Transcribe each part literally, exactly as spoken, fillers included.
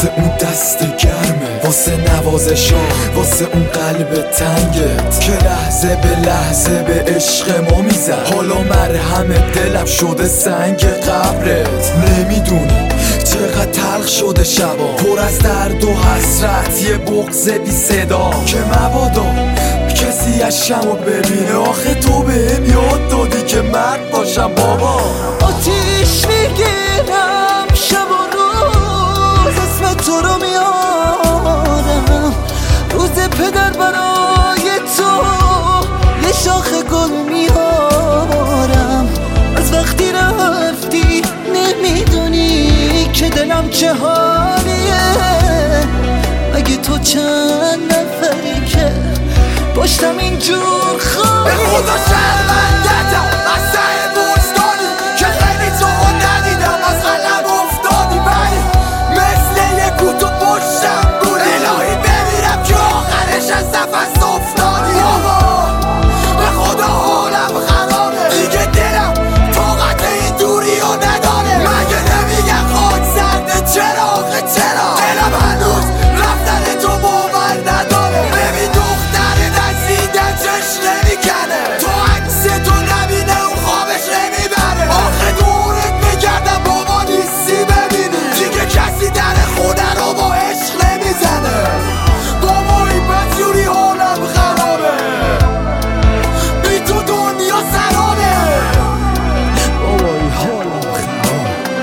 واسه اون دست گرمه، واسه نوازشا، واسه اون قلب تنگت که لحظه به لحظه به عشق ما میزد. حالا مرهم دلم شده سنگ قبرت. نمیدونی چقدر تلخ شده شبا، پر از درد و حسرت، یه بغض بی صدا که مبادا کسی عشقمو ببینه. آخه تو بهم یاد دادی که مرد باشم بابا. آتیش میگیرم شب و روز، اسم تو رو میارم. روز پدر برای تو یه شاخ گل میارم. از وقتی رفتی نمیدونی که دلم چه حالیه. اگه تو چند نفری که پشتم اینجور خواهی، به خدا شرمندتم از ته بوستانی که خیلی تو ندیدم از قلم افتادی. بلی مثل یه کوتو پشتم بودی. الهی بمیرم که آخرش از نفس افتادی. آقا به خدا حالم خرابه دیگه، دلم طاقت این دوری رو نداره. مگه نمیگن خاک سرده چرا آخه چرا؟ دلم هنوز رفتن تو باور نداره. ببین دختر نزیدن چش نمیکنه، تو عکس تو نبینه اون خوابش نمیبره. آخه دورت میگردم بابا نیستی ببینی، دیگه کسی در خونه رو با عشق نمیزنه. بابا این بدجوری حالم خرابه، بی تو دنیا سرابه. بابا این حالم خرابه.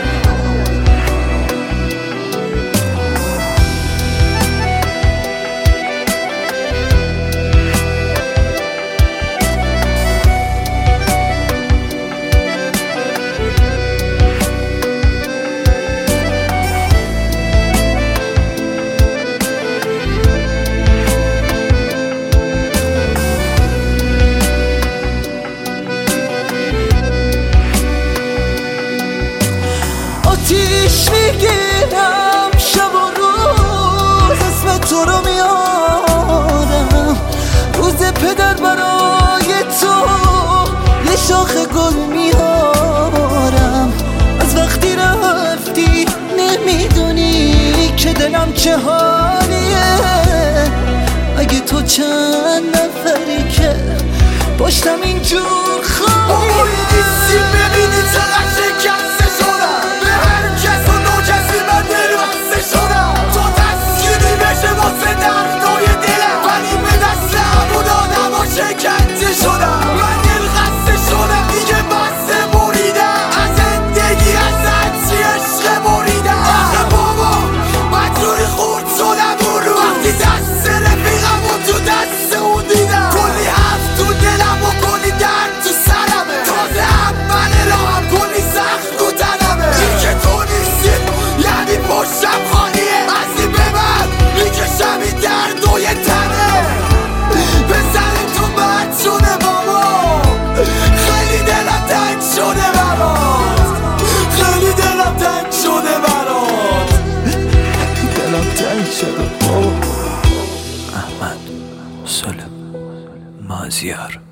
آتیش میگیرم شب و روز، اسم تو رو میارم. روز پدر برای تو یه شاخ گل میارم. از وقتی رفتی نمیدونی که دلم چه حالیه. اگه تو چند نفری که پشتم اینجور خواهی، بابا نیستی ببینی چقدر شکسته شدم. به هر کس و نو کسی من دل بسته شدم. تو تسکینی بشه واسه دردای دلم، ولی به دست همون آدم ها شکنجه شدم. من دل خسته شدم دیگه، بسته بریدم از زندگی، از هرچی عشق بریدم. آخه بابا من جوری خورد شدم اون رو، وقتی دست رفیقم و تو دست اون دیدم. کلی حرف تو دلم و کلی درد تو سرمه، تازه اول راهم کلی سخت رو تنمه. این که تو نیستی یعنی پشتم خالیه، از این به بعد میکشم این درد و یه تنه. بزنی تو مرد شده بابا، خیلی دلم تنگ شده برات، خیلی دلم تنگ شده برات، دلم تنگ شده بابا. احمد سلم مازیار